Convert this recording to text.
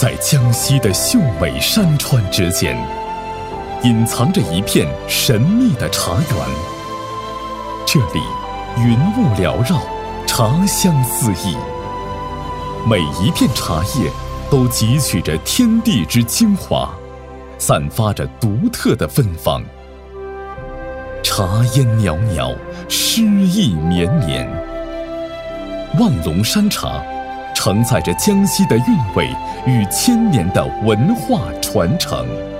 在江西的秀美山川之间，隐藏着一片神秘的茶园。这里云雾缭绕，茶香四溢，每一片茶叶都汲取着天地之精华，散发着独特的芬芳。茶烟袅袅，诗意绵绵。万龙山茶承载着江西的韵味与千年的文化传承。